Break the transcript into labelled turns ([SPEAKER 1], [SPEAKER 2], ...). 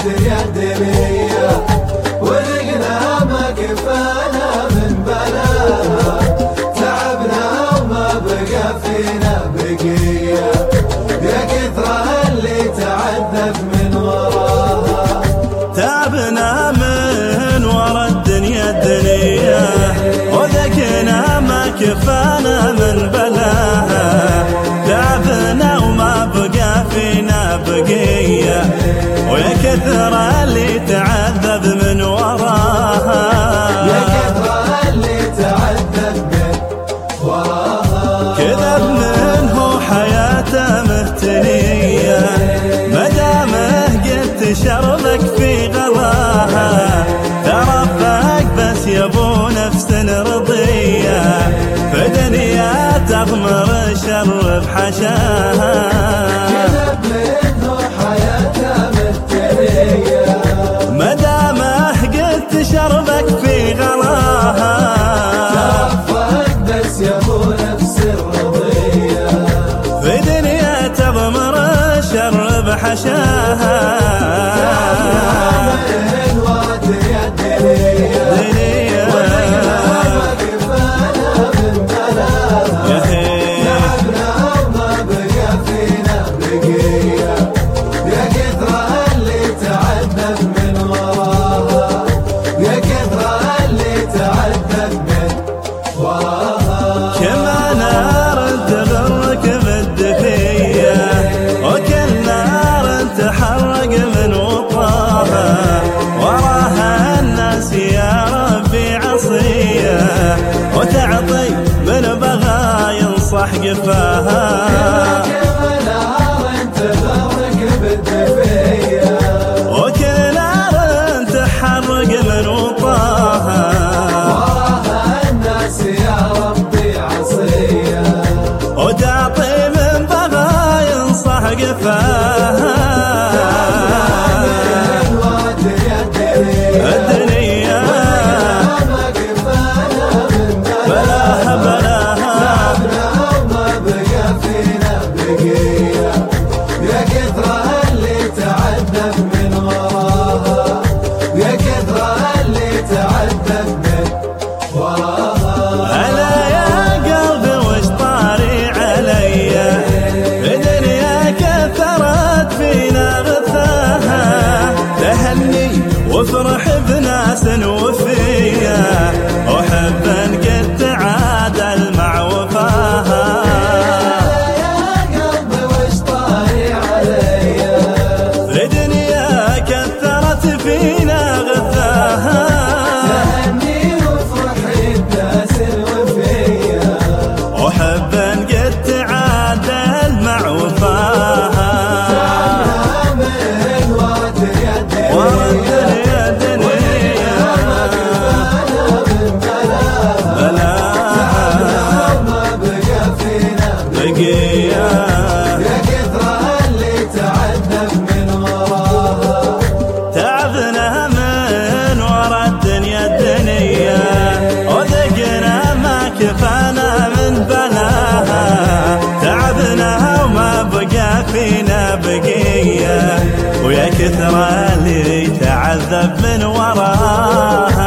[SPEAKER 1] وادري الدنيا، وذقنا ما كفانا من بلاها، تعبنا وما بقى فينا بقية، يا كثر اللي تعذب من وراها.
[SPEAKER 2] تعبنا من ورا الدنيا وذقنا ما كفانا من بلاها، تعبنا وما بقى فينا بقية، ويا كثر اللي تعذب من وراها،
[SPEAKER 1] يا كثر اللي تعذب من وراها.
[SPEAKER 2] كذب منه حياته مهتنية، مدامه قلت شربك في غلاها، ترفق بس يبو نفس رضية، في دنيا تغمر الشر بحشاها.
[SPEAKER 1] كذب منه حياته مهتنية،
[SPEAKER 2] مدامه قلت شربك في غلاها،
[SPEAKER 1] ترفق بس يبو نفس الرضية،
[SPEAKER 2] في دنيا تغمر الشر بحشاها. كما نار تغرق بالدفية، وكل نار تحرق من وطاها، وراها الناس يا ربي عصية، وتعطي من بغى ينصح قفاها.
[SPEAKER 1] كما نار تغرق بالدفية،
[SPEAKER 2] وكل نار تحرق من وطاها، وتعطي من بغى ينصح قفاها. الدنيا بلاها بلاها،
[SPEAKER 1] وما بقى فينا بقية، يا كثر اللي تعذب من وراها، يا كثر اللي تعذب من وراها.
[SPEAKER 2] ألا يا قلبي وش طاري عليا، الدنيا كثرت فينا غثاها، تهني وافرح بناس وفيا، وحبا قد تعادل مع وفاها.
[SPEAKER 1] يا قلبي وش طاري عليا،
[SPEAKER 2] الدنيا كثرت فينا غثاها،
[SPEAKER 1] تهني وافرح بناس وفيا،
[SPEAKER 2] وحبا قد تعادل مع وفاها.
[SPEAKER 1] من
[SPEAKER 2] ورا الدنيا بلاها
[SPEAKER 1] ما بقى فينا
[SPEAKER 2] بقية،
[SPEAKER 1] يا كثر اللي تعذب من وراها.
[SPEAKER 2] تعبنا من ورا الدنيا وذقنا ما كفانا من بلاها، تعبنا وما بقى فينا بقية، ويا كثر اللي تعذب من وراها.